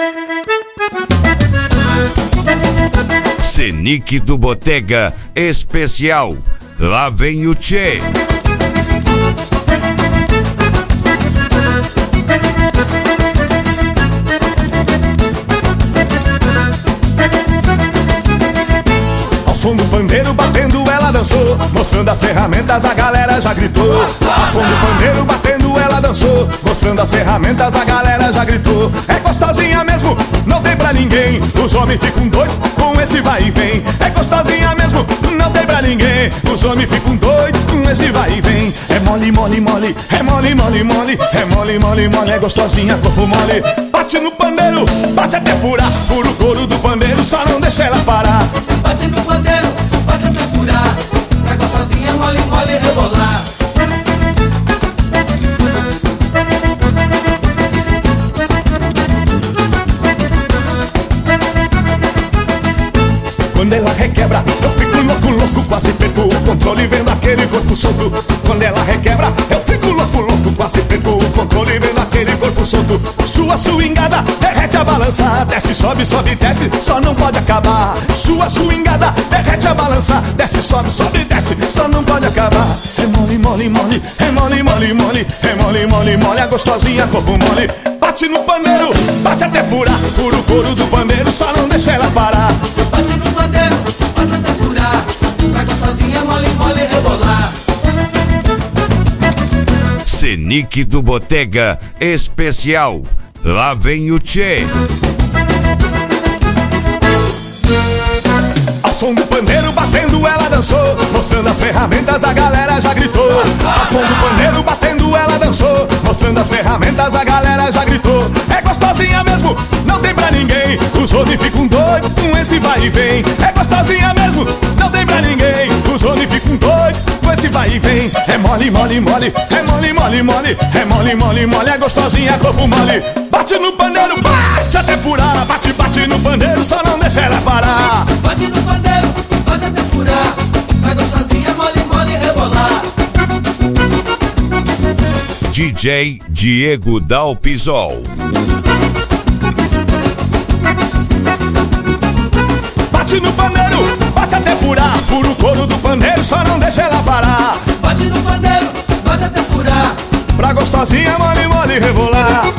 Senic do Botega Especial. Lá vem o Tchê. Ao som do pandeiro batendo ela dançou, mostrando as ferramentas a galera já gritou. Ao som do pandeiro batendo ela dançou, mostrando as ferramentas a galera já gritou. É gostosinha mesmo, não tem pra ninguém. Os homens ficam doidos com esse vai e vem. É gostosinha mesmo, não tem pra ninguém. Os homens ficam doidos com esse vai e vem. É mole, mole, mole, é mole, mole, mole, é mole, mole, mole, é gostosinha, corpo mole. Bate no pandeiro, bate até furar, fura o couro do pandeiro, só não deixa ela parar. Bate no pandeiro, bate até furar, é gostosinha, mole, mole, rebolar. Quando ela requebra, eu fico louco, louco, quase perco o controle vendo aquele corpo solto. Quando ela requebra, eu fico louco, louco, quase perco o controle vendo aquele corpo solto. Sua swingada derrete a balança, desce, sobe, sobe, desce, só não pode acabar. Sua swingada derrete a balança, desce, sobe, sobe, desce, só não pode acabar. É mole, mole, mole, é mole, mole, mole, é mole, mole, mole, a gostosinha, corpo mole. Bate no pandeiro, bate até furar, fura o couro do pandeiro, só não deixa ela parar. Bate no pandeiro, bate até furar, é gostosinha, mole, mole, rebolar. Senic do Botega Especial. Lá vem o Tchê. Ao som do pandeiro batendo ela dançou, mostrando as ferramentas a galera já gritou. Ao som do pandeiro batendo ela dançou, mostrando as ferramentas a galera já gritou. É gostosinha mesmo, não tem pra ninguém. Os homens ficam doidos com esse vai e vem. É gostosinha mesmo, não tem pra ninguém. Os homens ficam doidos com esse vai e vem. É mole, mole, mole, é mole, mole, mole, é mole, mole, mole, é gostosinha, corpo mole. Bate no pandeiro, bate até furar, bate, bate no pandeiro, só não deixa ela parar. Bate no pandeiro, bate até furar, é gostosinha, mole, mole, rebolar. DJ Diego Dalpisol. Bate no pandeiro, bate até furar, fura o couro do pandeiro, só não deixa ela parar. Bate no pandeiro, bate até furar, Pra gostosinha, mole, mole, rebolar.